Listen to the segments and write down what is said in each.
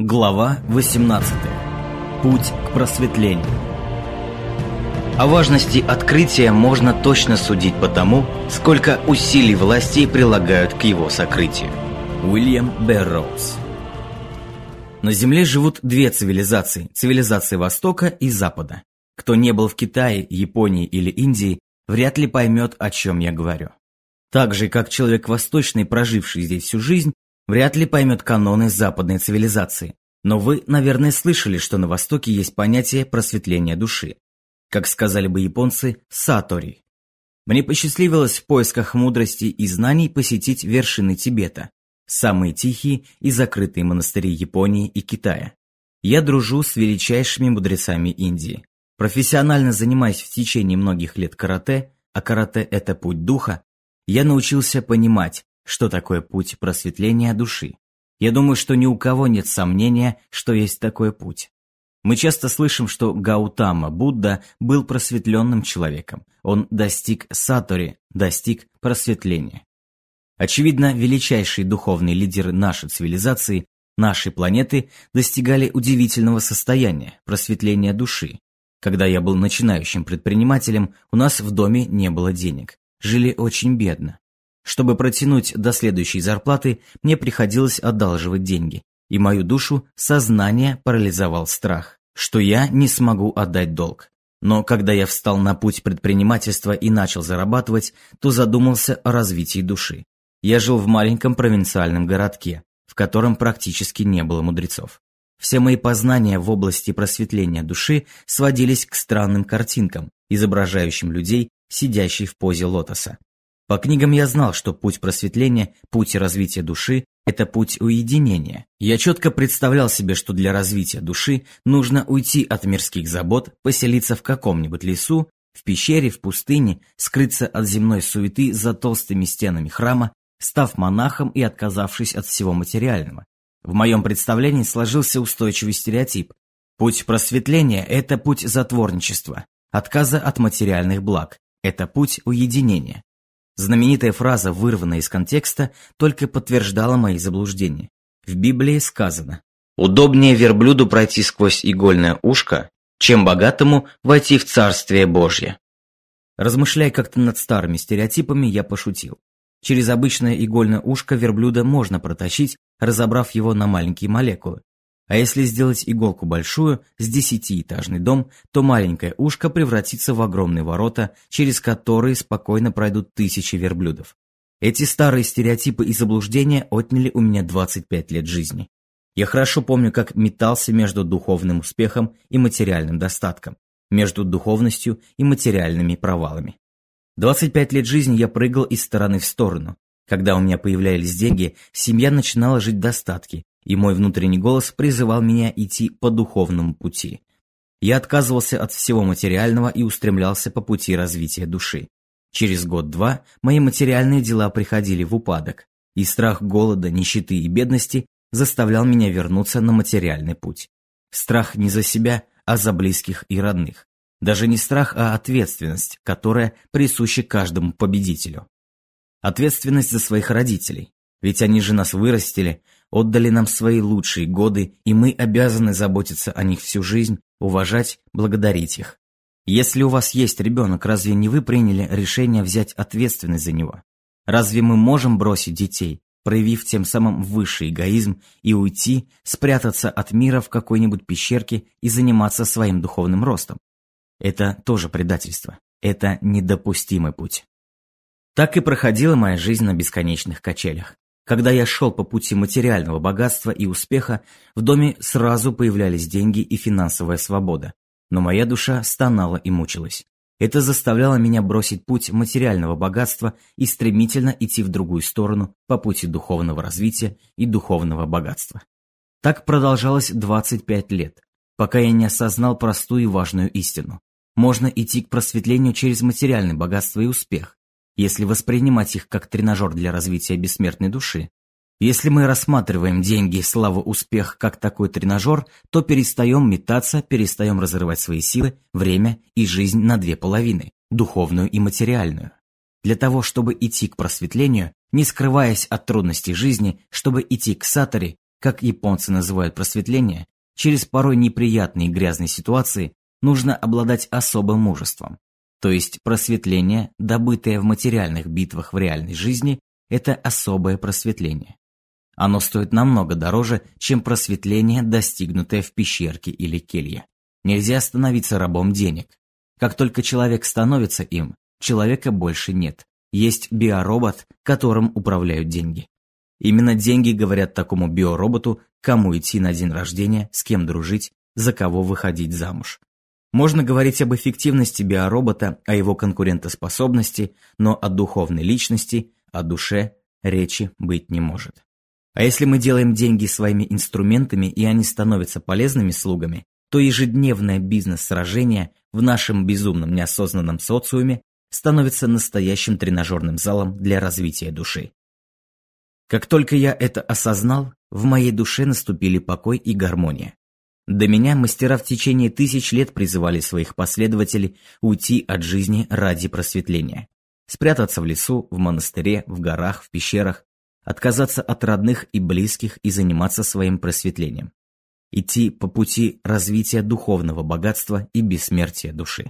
Глава 18. Путь к просветлению. О важности открытия можно точно судить по тому, сколько усилий властей прилагают к его сокрытию. Уильям Берроуз. На Земле живут две цивилизации – цивилизация Востока и Запада. Кто не был в Китае, Японии или Индии, вряд ли поймет, о чем я говорю. Так же, как человек восточный, проживший здесь всю жизнь, вряд ли поймет каноны западной цивилизации. Но вы, наверное, слышали, что на Востоке есть понятие просветления души. Как сказали бы японцы, сатори. Мне посчастливилось в поисках мудрости и знаний посетить вершины Тибета, самые тихие и закрытые монастыри Японии и Китая. Я дружу с величайшими мудрецами Индии. Профессионально занимаясь в течение многих лет карате, а карате – это путь духа, я научился понимать, что такое путь просветления души. Я думаю, что ни у кого нет сомнения, что есть такой путь. Мы часто слышим, что Гаутама, Будда, был просветленным человеком. Он достиг сатори, достиг просветления. Очевидно, величайшие духовные лидеры нашей цивилизации, нашей планеты, достигали удивительного состояния, просветления души. Когда я был начинающим предпринимателем, у нас в доме не было денег. Жили очень бедно. Чтобы протянуть до следующей зарплаты, мне приходилось одалживать деньги, и мою душу сознание парализовал страх, что я не смогу отдать долг. Но когда я встал на путь предпринимательства и начал зарабатывать, то задумался о развитии души. Я жил в маленьком провинциальном городке, в котором практически не было мудрецов. Все мои познания в области просветления души сводились к странным картинкам, изображающим людей, сидящих в позе лотоса. По книгам я знал, что путь просветления, путь развития души – это путь уединения. Я четко представлял себе, что для развития души нужно уйти от мирских забот, поселиться в каком-нибудь лесу, в пещере, в пустыне, скрыться от земной суеты за толстыми стенами храма, став монахом и отказавшись от всего материального. В моем представлении сложился устойчивый стереотип. Путь просветления – это путь затворничества, отказа от материальных благ, это путь уединения. Знаменитая фраза, вырванная из контекста, только подтверждала мои заблуждения. В Библии сказано: «Удобнее верблюду пройти сквозь игольное ушко, чем богатому войти в Царствие Божье». Размышляя как-то над старыми стереотипами, я пошутил. Через обычное игольное ушко верблюда можно протащить, разобрав его на маленькие молекулы. А если сделать иголку большую, с 10-этажный дом, то маленькое ушко превратится в огромные ворота, через которые спокойно пройдут тысячи верблюдов. Эти старые стереотипы и заблуждения отняли у меня 25 лет жизни. Я хорошо помню, как метался между духовным успехом и материальным достатком, между духовностью и материальными провалами. 25 лет жизни я прыгал из стороны в сторону. Когда у меня появлялись деньги, семья начинала жить в достатке, и мой внутренний голос призывал меня идти по духовному пути. Я отказывался от всего материального и устремлялся по пути развития души. Через год-два мои материальные дела приходили в упадок, и страх голода, нищеты и бедности заставлял меня вернуться на материальный путь. Страх не за себя, а за близких и родных. Даже не страх, а ответственность, которая присуща каждому победителю. Ответственность за своих родителей, ведь они же нас вырастили, отдали нам свои лучшие годы, и мы обязаны заботиться о них всю жизнь, уважать, благодарить их. Если у вас есть ребенок, разве не вы приняли решение взять ответственность за него? Разве мы можем бросить детей, проявив тем самым высший эгоизм, и уйти, спрятаться от мира в какой-нибудь пещерке и заниматься своим духовным ростом? Это тоже предательство. Это недопустимый путь. Так и проходила моя жизнь на бесконечных качелях. Когда я шел по пути материального богатства и успеха, в доме сразу появлялись деньги и финансовая свобода. Но моя душа стонала и мучилась. Это заставляло меня бросить путь материального богатства и стремительно идти в другую сторону по пути духовного развития и духовного богатства. Так продолжалось 25 лет, пока я не осознал простую и важную истину. Можно идти к просветлению через материальное богатство и успех, если воспринимать их как тренажер для развития бессмертной души. Если мы рассматриваем деньги, славу, успех как такой тренажер, то перестаем метаться, перестаем разрывать свои силы, время и жизнь на две половины – духовную и материальную. Для того, чтобы идти к просветлению, не скрываясь от трудностей жизни, чтобы идти к сатори, как японцы называют просветление, через порой неприятные и грязные ситуации нужно обладать особым мужеством. То есть просветление, добытое в материальных битвах в реальной жизни, это особое просветление. Оно стоит намного дороже, чем просветление, достигнутое в пещерке или келье. Нельзя становиться рабом денег. Как только человек становится им, человека больше нет. Есть биоробот, которым управляют деньги. Именно деньги говорят такому биороботу, кому идти на день рождения, с кем дружить, за кого выходить замуж. Можно говорить об эффективности биоробота, о его конкурентоспособности, но о духовной личности, о душе речи быть не может. А если мы делаем деньги своими инструментами и они становятся полезными слугами, то ежедневное бизнес-сражение в нашем безумном неосознанном социуме становится настоящим тренажерным залом для развития души. Как только я это осознал, в моей душе наступили покой и гармония. До меня мастера в течение тысяч лет призывали своих последователей уйти от жизни ради просветления. Спрятаться в лесу, в монастыре, в горах, в пещерах, отказаться от родных и близких и заниматься своим просветлением. Идти по пути развития духовного богатства и бессмертия души.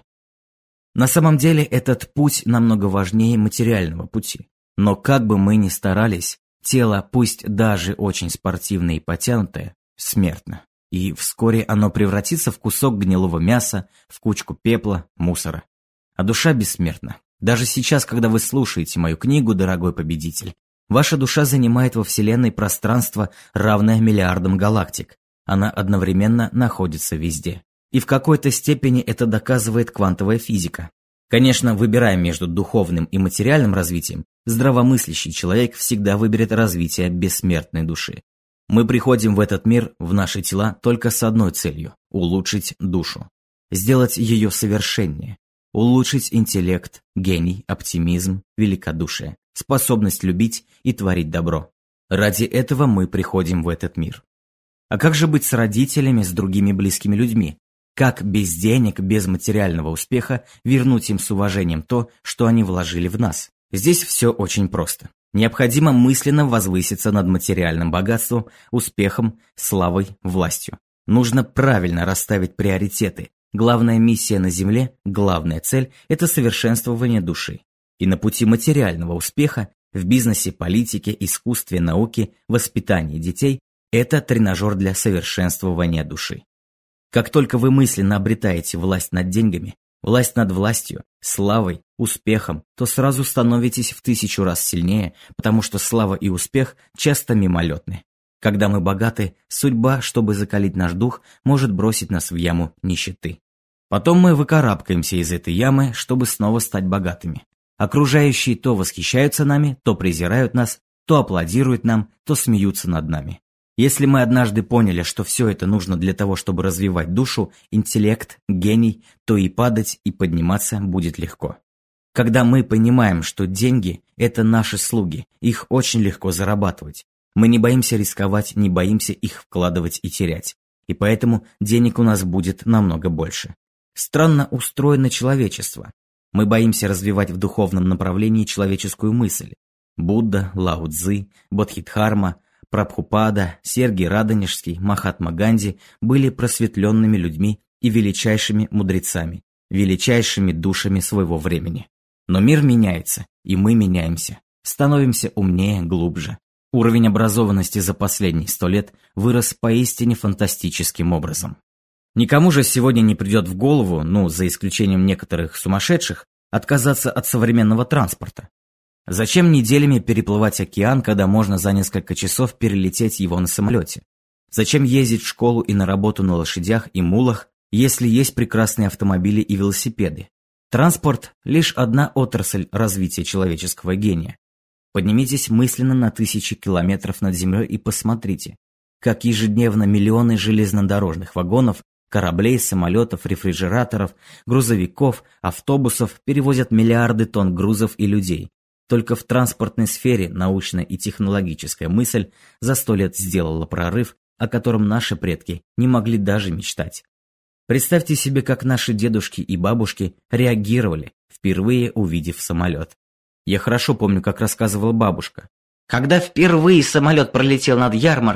На самом деле этот путь намного важнее материального пути. Но как бы мы ни старались, тело, пусть даже очень спортивное и потянутое, смертно. И вскоре оно превратится в кусок гнилого мяса, в кучку пепла, мусора. А душа бессмертна. Даже сейчас, когда вы слушаете мою книгу, дорогой победитель, ваша душа занимает во Вселенной пространство, равное миллиардам галактик. Она одновременно находится везде. И в какой-то степени это доказывает квантовая физика. Конечно, выбирая между духовным и материальным развитием, здравомыслящий человек всегда выберет развитие бессмертной души. Мы приходим в этот мир, в наши тела, только с одной целью – улучшить душу. Сделать ее совершеннее. Улучшить интеллект, гений, оптимизм, великодушие, способность любить и творить добро. Ради этого мы приходим в этот мир. А как же быть с родителями, с другими близкими людьми? Как без денег, без материального успеха вернуть им с уважением то, что они вложили в нас? Здесь все очень просто. Необходимо мысленно возвыситься над материальным богатством, успехом, славой, властью. Нужно правильно расставить приоритеты. Главная миссия на Земле, главная цель – это совершенствование души. И на пути материального успеха в бизнесе, политике, искусстве, науке, воспитании детей – это тренажер для совершенствования души. Как только вы мысленно обретаете власть над деньгами, власть над властью, славой, успехом, то сразу становитесь в 1000 раз сильнее, потому что слава и успех часто мимолетны. Когда мы богаты, судьба, чтобы закалить наш дух, может бросить нас в яму нищеты. Потом мы выкарабкаемся из этой ямы, чтобы снова стать богатыми. Окружающие то восхищаются нами, то презирают нас, то аплодируют нам, то смеются над нами. Если мы однажды поняли, что все это нужно для того, чтобы развивать душу, интеллект, гений, то и падать, и подниматься будет легко. Когда мы понимаем, что деньги – это наши слуги, их очень легко зарабатывать. Мы не боимся рисковать, не боимся их вкладывать и терять. И поэтому денег у нас будет намного больше. Странно устроено человечество. Мы боимся развивать в духовном направлении человеческую мысль. Будда, Лао Цзы, Бодхидхарма, Прабхупада, Сергий Радонежский, Махатма Ганди были просветленными людьми и величайшими мудрецами, величайшими душами своего времени. Но мир меняется, и мы меняемся, становимся умнее, глубже. Уровень образованности за последние 100 лет вырос поистине фантастическим образом. Никому же сегодня не придет в голову, за исключением некоторых сумасшедших, отказаться от современного транспорта. Зачем неделями переплывать океан, когда можно за несколько часов перелететь его на самолете? Зачем ездить в школу и на работу на лошадях и мулах, если есть прекрасные автомобили и велосипеды? Транспорт – лишь одна отрасль развития человеческого гения. Поднимитесь мысленно на 1000 километров над землей и посмотрите, как ежедневно миллионы железнодорожных вагонов, кораблей, самолетов, рефрижераторов, грузовиков, автобусов перевозят миллиарды тонн грузов и людей. Только в транспортной сфере научная и технологическая мысль за 100 лет сделала прорыв, о котором наши предки не могли даже мечтать. Представьте себе, как наши дедушки и бабушки реагировали, впервые увидев самолет. Я хорошо помню, как рассказывала бабушка. Когда впервые самолет пролетел над ярмаркой,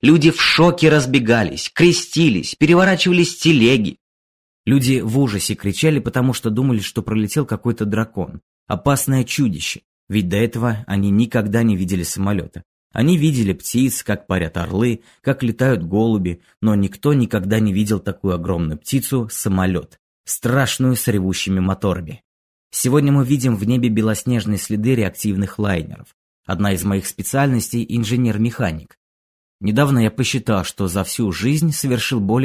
Люди в шоке разбегались, крестились, переворачивались телеги. Люди в ужасе кричали, потому что думали, что пролетел какой-то дракон. Опасное чудище, ведь до этого они никогда не видели самолета. Они видели птиц, как парят орлы, как летают голуби, но никто никогда не видел такую огромную птицу — самолет, страшную с ревущими моторами. Сегодня мы видим в небе белоснежные следы реактивных лайнеров. Одна из моих специальностей — инженер-механик. Недавно я посчитал, что за всю жизнь совершил более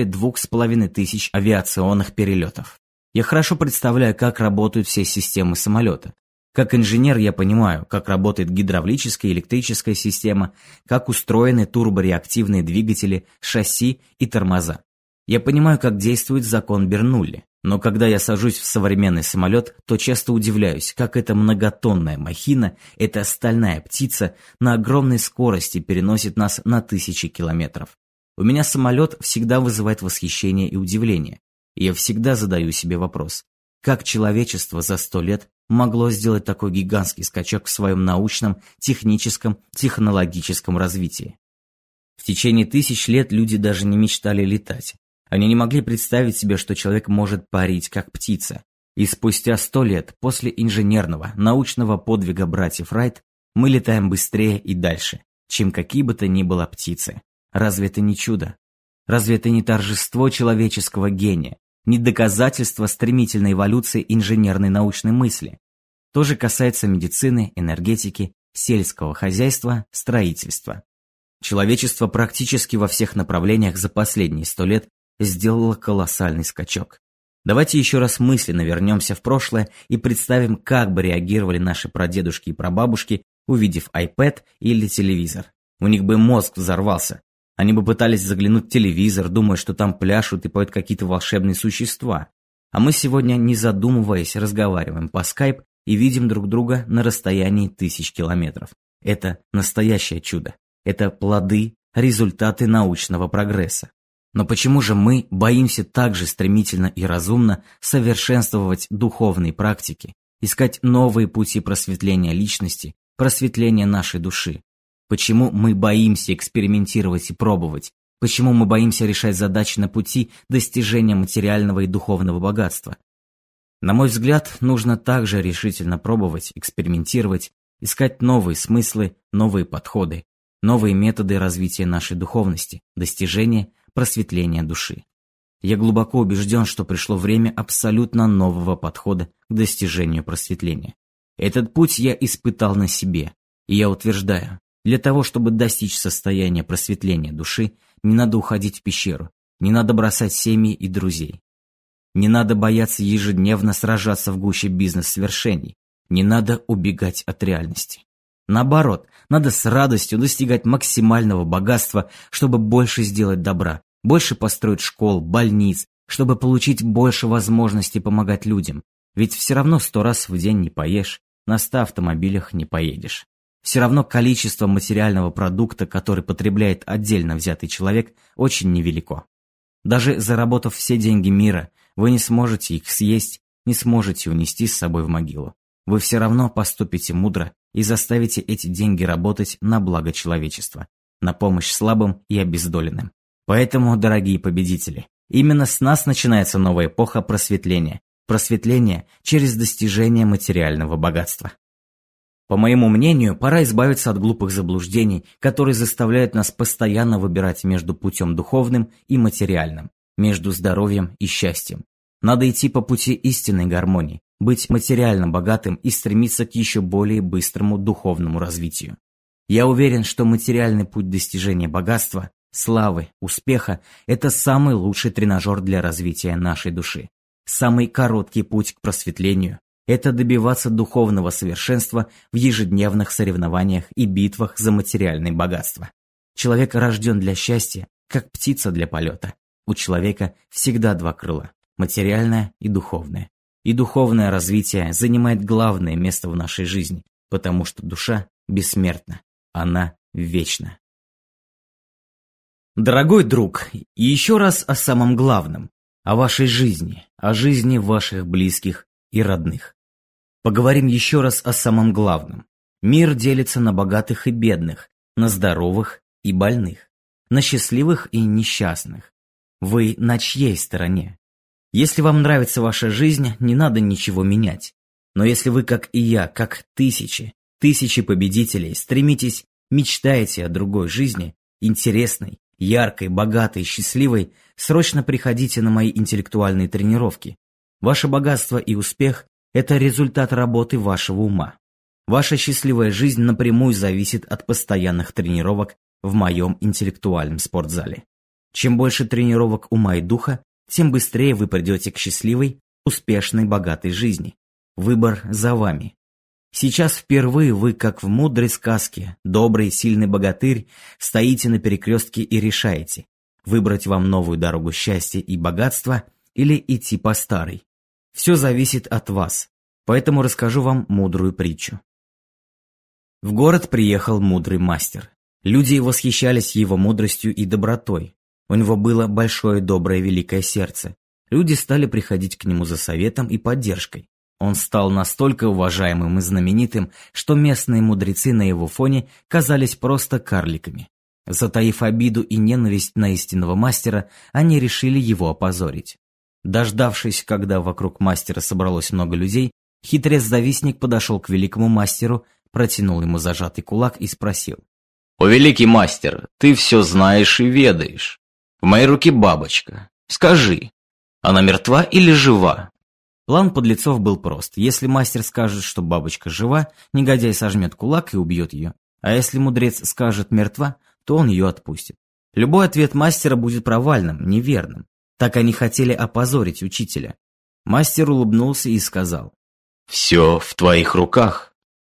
2500 авиационных перелетов. Я хорошо представляю, как работают все системы самолета. Как инженер я понимаю, как работает гидравлическая и электрическая система, как устроены турбореактивные двигатели, шасси и тормоза. Я понимаю, как действует закон Бернулли. Но когда я сажусь в современный самолет, то часто удивляюсь, как эта многотонная махина, эта стальная птица на огромной скорости переносит нас на тысячи километров. У меня самолет всегда вызывает восхищение и удивление. И я всегда задаю себе вопрос, как человечество за 100 лет могло сделать такой гигантский скачок в своем научном, техническом, технологическом развитии. В течение 1000 лет люди даже не мечтали летать. Они не могли представить себе, что человек может парить, как птица. И спустя 100 лет после инженерного, научного подвига братьев Райт мы летаем быстрее и дальше, чем какие бы то ни было птицы. Разве это не чудо? Разве это не торжество человеческого гения? Не доказательство стремительной эволюции инженерной научной мысли? То же касается медицины, энергетики, сельского хозяйства, строительства. Человечество практически во всех направлениях за последние 100 лет сделало колоссальный скачок. Давайте еще раз мысленно вернемся в прошлое и представим, как бы реагировали наши прадедушки и прабабушки, увидев iPad или телевизор. У них бы мозг взорвался. Они бы пытались заглянуть в телевизор, думая, что там пляшут и поют какие-то волшебные существа. А мы сегодня, не задумываясь, разговариваем по Skype и видим друг друга на расстоянии 1000 километров. Это настоящее чудо. Это плоды, результаты научного прогресса. Но почему же мы боимся так же стремительно и разумно совершенствовать духовные практики, искать новые пути просветления личности, просветления нашей души? Почему мы боимся экспериментировать и пробовать? Почему мы боимся решать задачи на пути достижения материального и духовного богатства? На мой взгляд, нужно также решительно пробовать, экспериментировать, искать новые смыслы, новые подходы, новые методы развития нашей духовности, достижения, просветления души. Я глубоко убежден, что пришло время абсолютно нового подхода к достижению просветления. Этот путь я испытал на себе, и я утверждаю, для того, чтобы достичь состояния просветления души, не надо уходить в пещеру, не надо бросать семьи и друзей. Не надо бояться ежедневно сражаться в гуще бизнес-свершений, не надо убегать от реальности. Наоборот, надо с радостью достигать максимального богатства, чтобы больше сделать добра, больше построить школ, больниц, чтобы получить больше возможностей помогать людям. Ведь все равно 100 раз в день не поешь, на 100 автомобилях не поедешь. Все равно количество материального продукта, который потребляет отдельно взятый человек, очень невелико. Даже заработав все деньги мира, вы не сможете их съесть, не сможете унести с собой в могилу. Вы все равно поступите мудро и заставите эти деньги работать на благо человечества, на помощь слабым и обездоленным. Поэтому, дорогие победители, именно с нас начинается новая эпоха просветления. Просветление через достижение материального богатства. По моему мнению, пора избавиться от глупых заблуждений, которые заставляют нас постоянно выбирать между путем духовным и материальным, между здоровьем и счастьем. Надо идти по пути истинной гармонии, быть материально богатым и стремиться к еще более быстрому духовному развитию. Я уверен, что материальный путь достижения богатства, славы, успеха – это самый лучший тренажер для развития нашей души. Самый короткий путь к просветлению – это добиваться духовного совершенства в ежедневных соревнованиях и битвах за материальное богатство. Человек рожден для счастья, как птица для полета. У человека всегда два крыла – материальное и духовное. И духовное развитие занимает главное место в нашей жизни, потому что душа бессмертна, она вечна. Дорогой друг, и еще раз о самом главном – о вашей жизни, о жизни ваших близких и родных. Поговорим еще раз о самом главном. Мир делится на богатых и бедных, на здоровых и больных. на счастливых и несчастных. Вы на чьей стороне? Если вам нравится ваша жизнь, не надо ничего менять. Но если вы, как и я, как тысячи победителей, стремитесь, мечтаете о другой жизни, интересной, яркой, богатой, счастливой, срочно приходите на мои интеллектуальные тренировки. Ваше богатство и успех – это результат работы вашего ума. Ваша счастливая жизнь напрямую зависит от постоянных тренировок в моем интеллектуальном спортзале. Чем больше тренировок ума и духа, тем быстрее вы придете к счастливой, успешной, богатой жизни. Выбор за вами. Сейчас впервые вы, как в мудрой сказке, добрый, сильный богатырь, стоите на перекрестке и решаете, выбрать вам новую дорогу счастья и богатства или идти по старой. Все зависит от вас, поэтому расскажу вам мудрую притчу. В город приехал мудрый мастер. Люди восхищались его мудростью и добротой. У него было большое, доброе, великое сердце. Люди стали приходить к нему за советом и поддержкой. Он стал настолько уважаемым и знаменитым, что местные мудрецы на его фоне казались просто карликами. Затаив обиду и ненависть на истинного мастера, они решили его опозорить. Дождавшись, когда вокруг мастера собралось много людей, хитрец-завистник подошел к великому мастеру, протянул ему зажатый кулак и спросил: «О, великий мастер, ты все знаешь и ведаешь. В моей руке бабочка. Скажи, она мертва или жива?» План подлецов был прост. Если мастер скажет, что бабочка жива, негодяй сожмет кулак и убьет ее. А если мудрец скажет мертва, то он ее отпустит. Любой ответ мастера будет провальным, неверным. Так они хотели опозорить учителя. Мастер улыбнулся и сказал: «Все в твоих руках».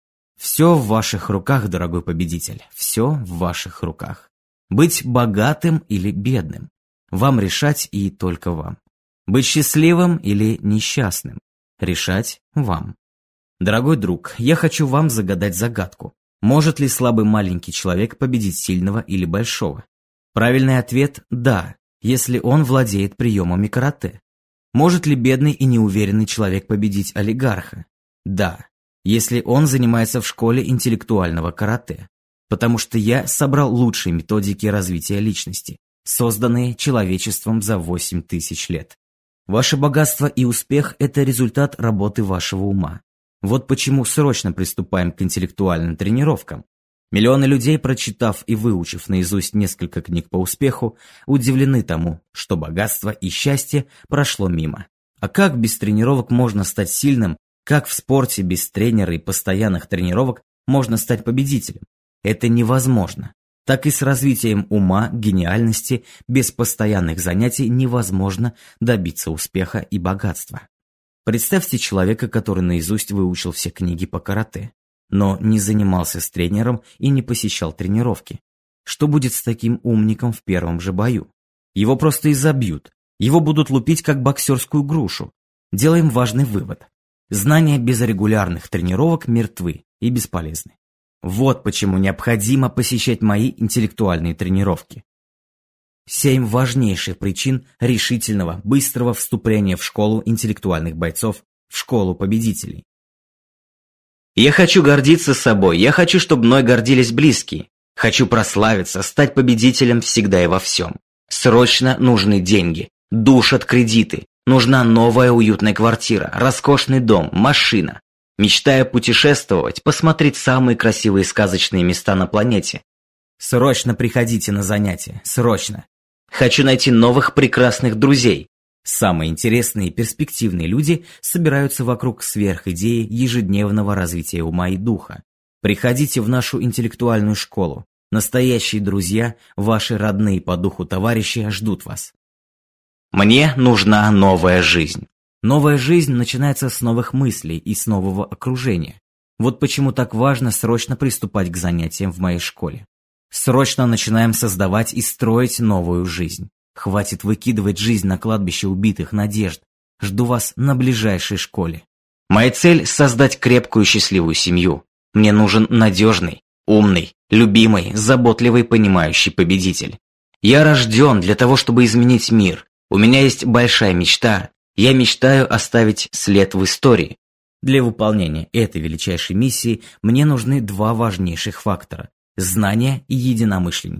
Все в ваших руках, дорогой победитель. Все в ваших руках. Быть богатым или бедным. Вам решать и только вам. Быть счастливым или несчастным. Решать вам. Дорогой друг, я хочу вам загадать загадку. Может ли слабый маленький человек победить сильного или большого? Правильный ответ – да, если он владеет приемами карате. Может ли бедный и неуверенный человек победить олигарха? Да, если он занимается в школе интеллектуального карате. Потому что я собрал лучшие методики развития личности, созданные человечеством за 8000 лет. Ваше богатство и успех – это результат работы вашего ума. Вот почему срочно приступаем к интеллектуальным тренировкам. Миллионы людей, прочитав и выучив наизусть несколько книг по успеху, удивлены тому, что богатство и счастье прошло мимо. А как без тренировок можно стать сильным, как в спорте без тренера и постоянных тренировок можно стать победителем? Это невозможно. Так и с развитием ума, гениальности, без постоянных занятий невозможно добиться успеха и богатства. Представьте человека, который наизусть выучил все книги по карате, но не занимался с тренером и не посещал тренировки. Что будет с таким умником в первом же бою? Его просто изобьют, его будут лупить как боксерскую грушу. Делаем важный вывод. Знания без регулярных тренировок мертвы и бесполезны. Вот почему необходимо посещать мои интеллектуальные тренировки. 7 важнейших причин решительного, быстрого вступления в школу интеллектуальных бойцов, в школу победителей. Я хочу гордиться собой, я хочу, чтобы мной гордились близкие. Хочу прославиться, стать победителем всегда и во всем. Срочно нужны деньги, душат кредиты, нужна новая уютная квартира, роскошный дом, машина. Мечтаю путешествовать, посмотреть самые красивые сказочные места на планете. Срочно приходите на занятия, срочно. Хочу найти новых прекрасных друзей. Самые интересные и перспективные люди собираются вокруг сверхидеи ежедневного развития ума и духа. Приходите в нашу интеллектуальную школу. Настоящие друзья, ваши родные по духу товарищи ждут вас. Мне нужна новая жизнь. Новая жизнь начинается с новых мыслей и с нового окружения. Вот почему так важно срочно приступать к занятиям в моей школе. Срочно начинаем создавать и строить новую жизнь. Хватит выкидывать жизнь на кладбище убитых надежд. Жду вас на ближайшей школе. Моя цель – создать крепкую счастливую семью. Мне нужен надежный, умный, любимый, заботливый, понимающий победитель. Я рожден для того, чтобы изменить мир. У меня есть большая мечта. Я мечтаю оставить след в истории. Для выполнения этой величайшей миссии мне нужны 2 важнейших фактора – знания и единомышленники.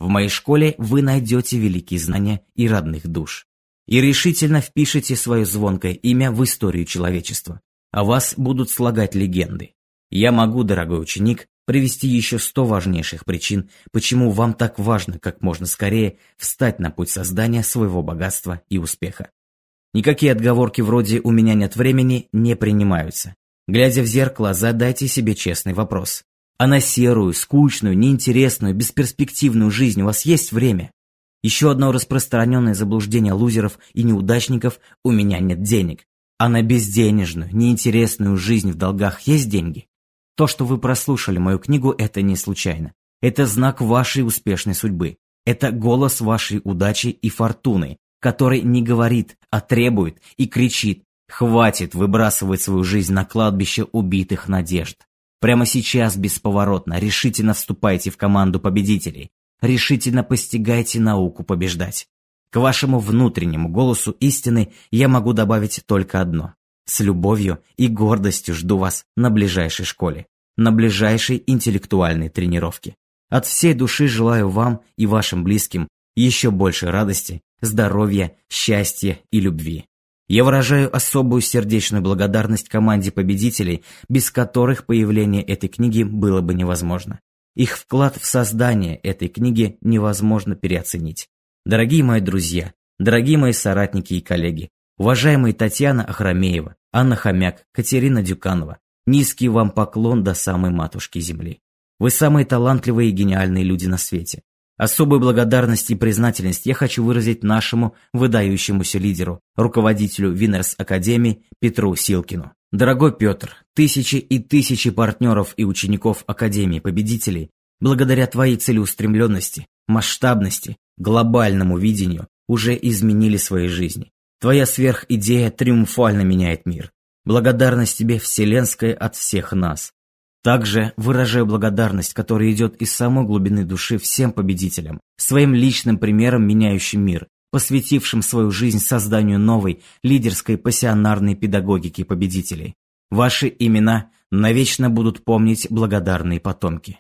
В моей школе вы найдете великие знания и родных душ. И решительно впишите свое звонкое имя в историю человечества. О вас будут слагать легенды. Я могу, дорогой ученик, привести еще 100 важнейших причин, почему вам так важно как можно скорее встать на путь создания своего богатства и успеха. Никакие отговорки вроде «у меня нет времени» не принимаются. Глядя в зеркало, задайте себе честный вопрос. А на серую, скучную, неинтересную, бесперспективную жизнь у вас есть время? Еще одно распространенное заблуждение лузеров и неудачников – у меня нет денег. А на безденежную, неинтересную жизнь в долгах есть деньги? То, что вы прослушали мою книгу, это не случайно. Это знак вашей успешной судьбы. Это голос вашей удачи и фортуны, который не говорит, а требует и кричит: «Хватит выбрасывать свою жизнь на кладбище убитых надежд». Прямо сейчас бесповоротно, решительно вступайте в команду победителей. Решительно постигайте науку побеждать. К вашему внутреннему голосу истины я могу добавить только одно. С любовью и гордостью жду вас на ближайшей школе, на ближайшей интеллектуальной тренировке. От всей души желаю вам и вашим близким еще больше радости, здоровья, счастья и любви. Я выражаю особую сердечную благодарность команде победителей, без которых появление этой книги было бы невозможно. Их вклад в создание этой книги невозможно переоценить. Дорогие мои друзья, дорогие мои соратники и коллеги, уважаемые Татьяна Ахрамеева, Анна Хомяк, Катерина Дюканова, низкий вам поклон до самой матушки земли. Вы самые талантливые и гениальные люди на свете. Особую благодарность и признательность я хочу выразить нашему выдающемуся лидеру, руководителю Winners Академии Петру Силкину. Дорогой Петр, тысячи и тысячи партнеров и учеников Академии Победителей, благодаря твоей целеустремленности, масштабности, глобальному видению, уже изменили свои жизни. Твоя сверхидея триумфально меняет мир. Благодарность тебе вселенская от всех нас. Также выражаю благодарность, которая идет из самой глубины души всем победителям, своим личным примером, меняющим мир, посвятившим свою жизнь созданию новой, лидерской, пассионарной педагогики победителей. Ваши имена навечно будут помнить благодарные потомки.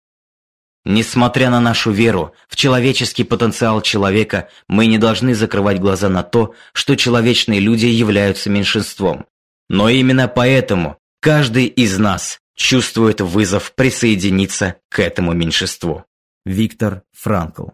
Несмотря на нашу веру в человеческий потенциал человека, мы не должны закрывать глаза на то, что человечные люди являются меньшинством. Но именно поэтому каждый из нас чувствует вызов присоединиться к этому меньшинству. Виктор Франкл.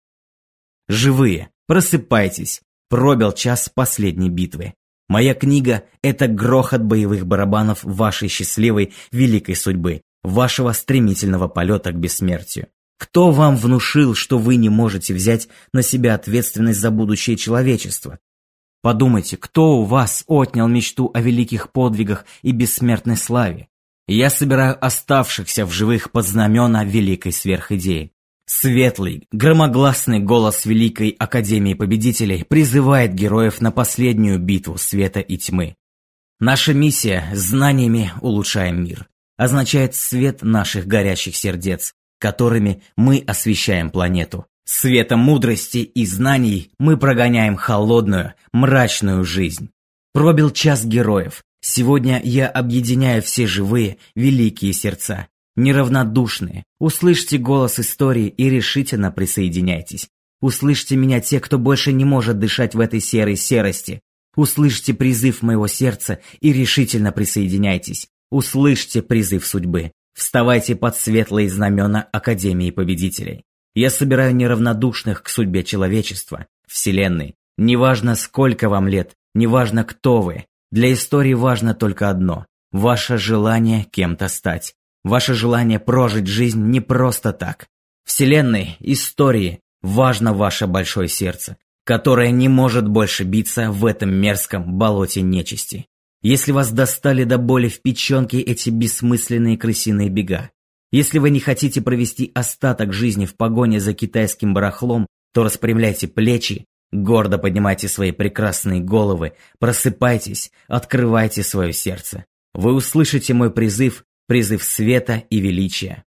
Живые, просыпайтесь, пробил час последней битвы. Моя книга – это грохот боевых барабанов вашей счастливой, великой судьбы, вашего стремительного полета к бессмертию. Кто вам внушил, что вы не можете взять на себя ответственность за будущее человечества? Подумайте, кто у вас отнял мечту о великих подвигах и бессмертной славе? Я собираю оставшихся в живых под знамена великой сверхидеи. Светлый, громогласный голос Великой Академии Победителей призывает героев на последнюю битву света и тьмы. Наша миссия «Знаниями улучшаем мир» означает свет наших горящих сердец, которыми мы освещаем планету. Светом мудрости и знаний мы прогоняем холодную, мрачную жизнь. Пробил час героев. Сегодня я объединяю все живые, великие сердца, неравнодушные. Услышьте голос истории и решительно присоединяйтесь. Услышьте меня те, кто больше не может дышать в этой серой серости. Услышьте призыв моего сердца и решительно присоединяйтесь. Услышьте призыв судьбы. Вставайте под светлые знамена Академии Победителей. Я собираю неравнодушных к судьбе человечества, Вселенной. Неважно, сколько вам лет, неважно, кто вы. Для истории важно только одно – ваше желание кем-то стать. Ваше желание прожить жизнь не просто так. Вселенной, истории, важно ваше большое сердце, которое не может больше биться в этом мерзком болоте нечисти. Если вас достали до боли в печенке эти бессмысленные крысиные бега, если вы не хотите провести остаток жизни в погоне за китайским барахлом, то распрямляйте плечи, гордо поднимайте свои прекрасные головы, просыпайтесь, открывайте свое сердце. Вы услышите мой призыв, призыв света и величия.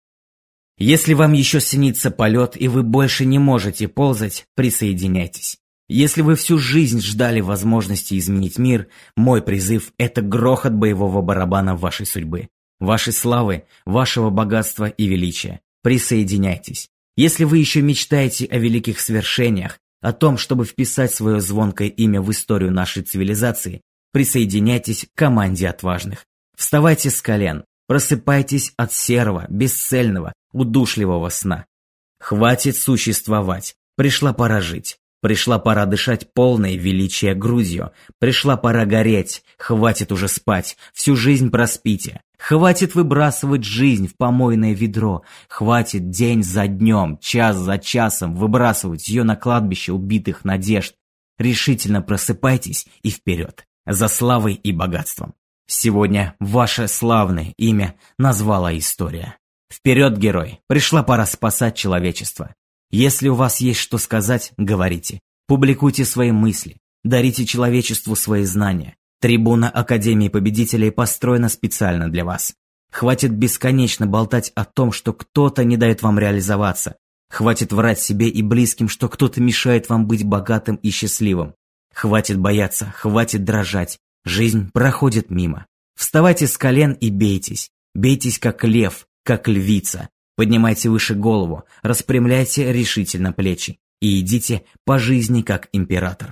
Если вам еще снится полет и вы больше не можете ползать, присоединяйтесь. Если вы всю жизнь ждали возможности изменить мир, мой призыв – это грохот боевого барабана вашей судьбы, вашей славы, вашего богатства и величия. Присоединяйтесь. Если вы еще мечтаете о великих свершениях, о том, чтобы вписать свое звонкое имя в историю нашей цивилизации, присоединяйтесь к команде отважных. Вставайте с колен, просыпайтесь от серого, бесцельного, удушливого сна. Хватит существовать, пришла пора жить. Пришла пора дышать полной величия грудью. Пришла пора гореть. Хватит уже спать. Всю жизнь проспите. Хватит выбрасывать жизнь в помойное ведро. Хватит день за днем, час за часом выбрасывать ее на кладбище убитых надежд. Решительно просыпайтесь и вперед. За славой и богатством. Сегодня ваше славное имя назвала история. Вперед, герой! Пришла пора спасать человечество. Если у вас есть что сказать, говорите. Публикуйте свои мысли. Дарите человечеству свои знания. Трибуна Академии Победителей построена специально для вас. Хватит бесконечно болтать о том, что кто-то не дает вам реализоваться. Хватит врать себе и близким, что кто-то мешает вам быть богатым и счастливым. Хватит бояться, хватит дрожать. Жизнь проходит мимо. Вставайте с колен и бейтесь. Бейтесь как лев, как львица. Поднимайте выше голову, распрямляйте решительно плечи и идите по жизни как император.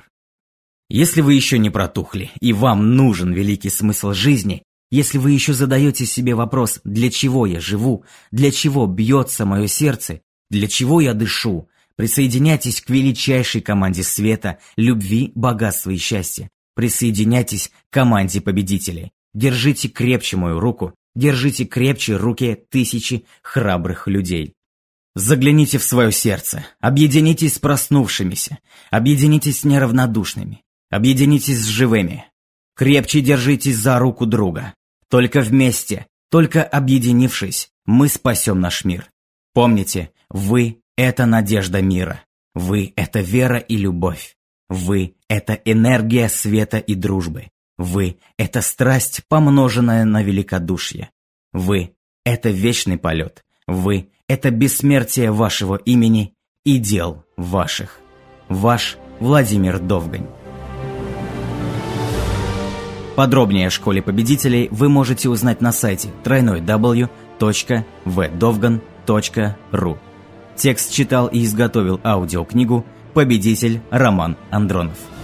Если вы еще не протухли и вам нужен великий смысл жизни, если вы еще задаете себе вопрос «для чего я живу?», «для чего бьется мое сердце?», «для чего я дышу?», присоединяйтесь к величайшей команде света, любви, богатства и счастья. Присоединяйтесь к команде победителей. Держите крепче мою руку. Держите крепче руки тысячи храбрых людей. Загляните в свое сердце, объединитесь с проснувшимися, объединитесь с неравнодушными, объединитесь с живыми. Крепче держитесь за руку друга. Только вместе, только объединившись, мы спасем наш мир. Помните, вы – это надежда мира. Вы – это вера и любовь. Вы – это энергия света и дружбы. Вы – это страсть, помноженная на великодушие. Вы – это вечный полет. Вы – это бессмертие вашего имени и дел ваших. Ваш Владимир Довгань. Подробнее о школе победителей вы можете узнать на сайте www.vdovgan.ru. Текст читал и изготовил аудиокнигу «Победитель» Роман Андронов.